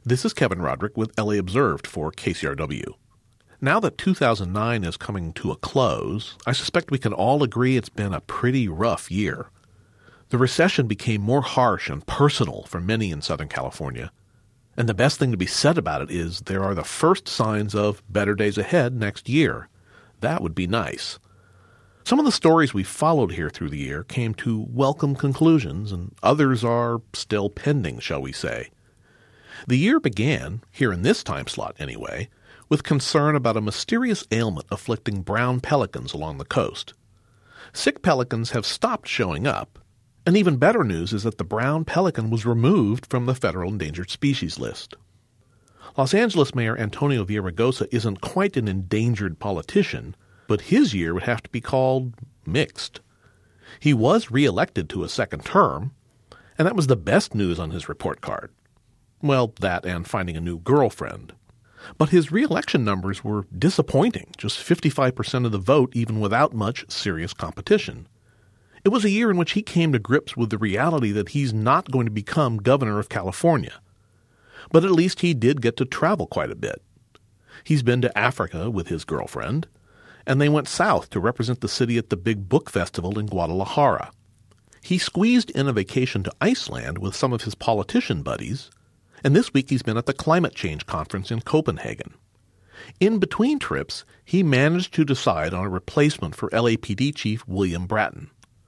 This is Kevin Roderick with LA Observed for KCRW. Now that 2009 is coming to a close, I suspect we can all agree it's been a pretty rough year. The recession became more harsh and personal for many in Southern California. And the best thing to be said about it is there are the first signs of better days ahead next year. That would be nice. Some of the stories we followed here through the year came to welcome conclusions, and others are still pending, shall we say. The year began, here in this time slot anyway, with concern about a mysterious ailment afflicting brown pelicans along the coast. Sick pelicans have stopped showing up, and even better news is that the brown pelican was removed from the federal endangered species list. Los Angeles Mayor Antonio Villaraigosa isn't quite an endangered politician, but his year would have to be called mixed. He was re-elected to a second term, and that was the best news on his report card. Well, that and finding a new girlfriend. But his re-election numbers were disappointing, just 55% of the vote even without much serious competition. It was a year in which he came to grips with the reality that he's not going to become governor of California. But at least he did get to travel quite a bit. He's been to Africa with his girlfriend, and they went south to represent the city at the Big Book Festival in Guadalajara. He squeezed in a vacation to Iceland with some of his politician buddies, and this week he's been at the Climate Change Conference in Copenhagen. In between trips, he managed to decide on a replacement for LAPD Chief William Bratton.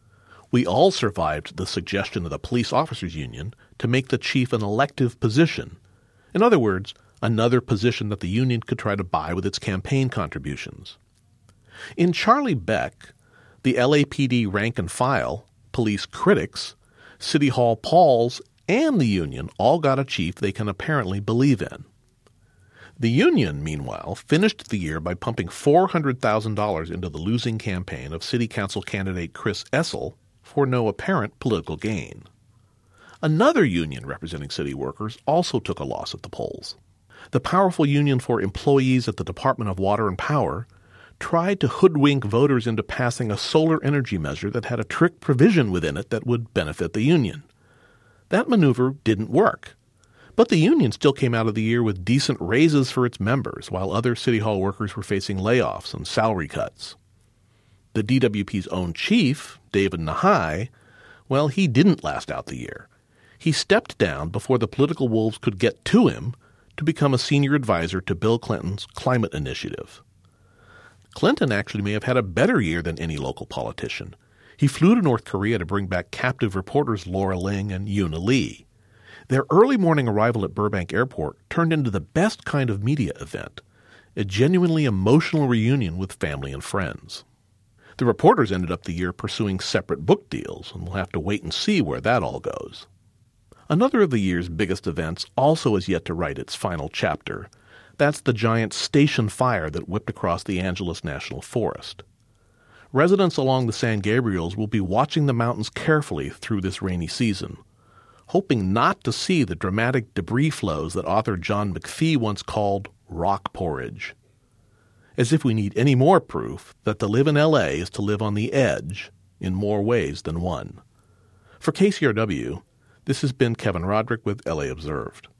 We all survived the suggestion of the Police Officers Union to make the chief an elective position. In other words, another position that the union could try to buy with its campaign contributions. In Charlie Beck, the LAPD rank and file, police critics, City Hall Pauls, and the union all got a chief they can apparently believe in. The union, meanwhile, finished the year by pumping $400,000 into the losing campaign of city council candidate Chris Essel for no apparent political gain. Another union representing city workers also took a loss at the polls. The powerful union for employees at the Department of Water and Power tried to hoodwink voters into passing a solar energy measure that had a trick provision within it that would benefit the union. That maneuver didn't work, but the union still came out of the year with decent raises for its members, while other City Hall workers were facing layoffs and salary cuts. The DWP's own chief, David Nahai, well, he didn't last out the year. He stepped down before the political wolves could get to him to become a senior advisor to Bill Clinton's climate initiative. Clinton actually may have had a better year than any local politician. He flew to North Korea to bring back captive reporters Laura Ling and Yoona Lee. Their early morning arrival at Burbank Airport turned into the best kind of media event, a genuinely emotional reunion with family and friends. The reporters ended up the year pursuing separate book deals, and we'll have to wait and see where that all goes. Another of the year's biggest events also has yet to write its final chapter. That's the giant station fire that whipped across the Angeles National Forest. Residents along the San Gabriels will be watching the mountains carefully through this rainy season, hoping not to see the dramatic debris flows that author John McPhee once called rock porridge. As if we need any more proof that to live in L.A. is to live on the edge in more ways than one. For KCRW, this has been Kevin Roderick with LA Observed.